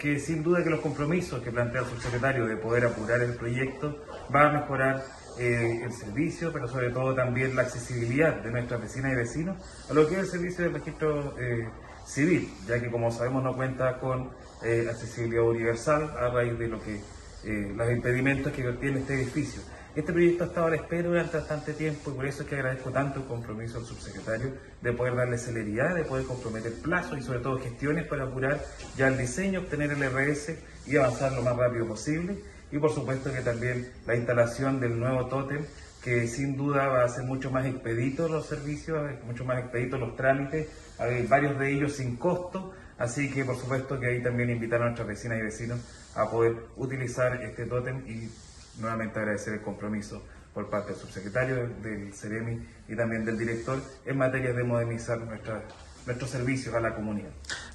porque sin duda que los compromisos que plantea el subsecretario de poder apurar el proyecto va a mejorar el servicio, pero sobre todo también la accesibilidad de nuestras vecinas y vecinos a lo que es el servicio del registro civil, ya que como sabemos no cuenta con accesibilidad universal a raíz de lo que los impedimentos que tiene este edificio. Este proyecto ha estado a la espera durante bastante tiempo y por eso es que agradezco tanto el compromiso del subsecretario de poder darle celeridad, de poder comprometer plazos y sobre todo gestiones para apurar ya el diseño, obtener el RS y avanzar lo más rápido posible. Y por supuesto que también la instalación del nuevo tótem, que sin duda va a hacer mucho más expeditos los servicios, mucho más expeditos los trámites, hay varios de ellos sin costo, así que por supuesto que ahí también invitar a nuestras vecinas y vecinos a poder utilizar este tótem y nuevamente agradecer el compromiso por parte del subsecretario, del Ceremi y también del director en materia de modernizar nuestros servicios a la comunidad.